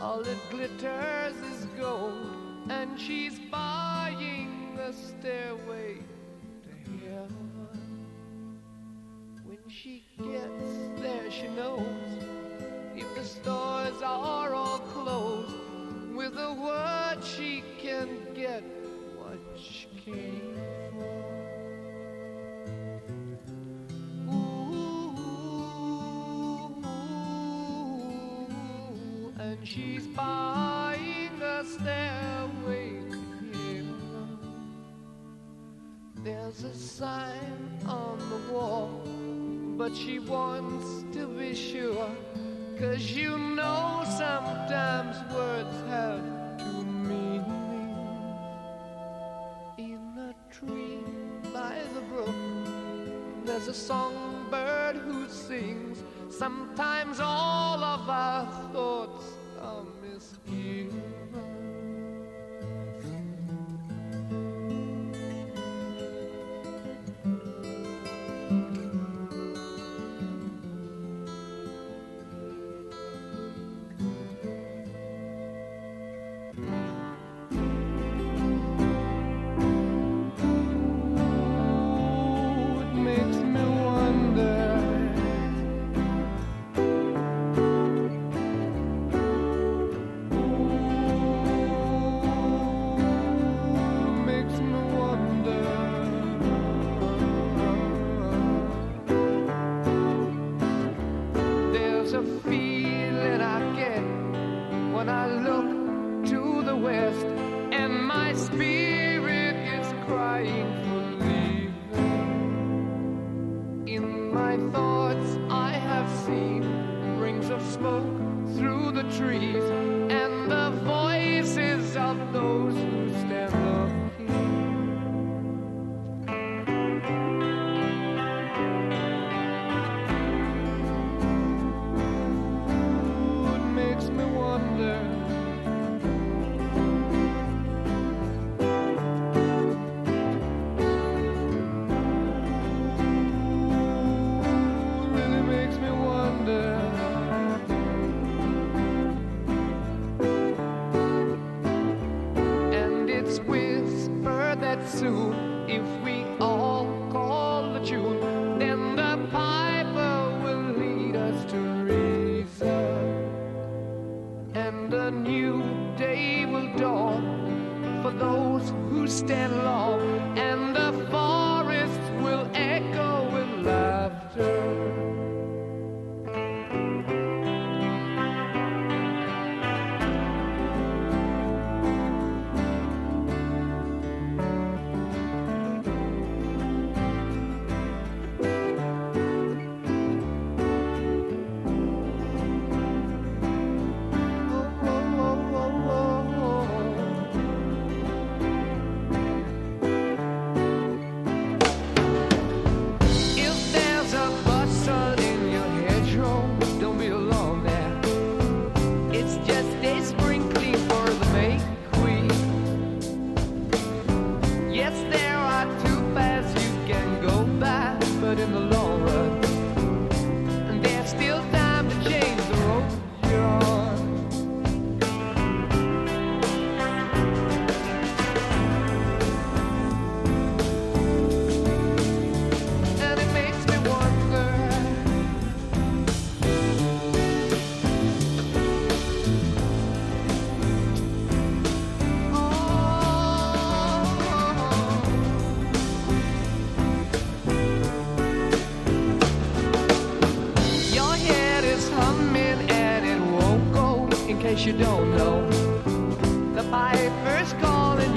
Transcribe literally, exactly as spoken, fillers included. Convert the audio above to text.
all that glitters is gold, and she's buying a stairway to heaven. When she gets there, she knows if the stores are all closed, with a word she can get what she came for. And she's buying a stairway to heaven. There's a sign on the wall, but she wants to be sure, 'cause you know sometimes words have two meanings. In a tree by the brook, there's a songbird who sings. Sometimes all of our thoughts are misgiven. You don't know the piper's calling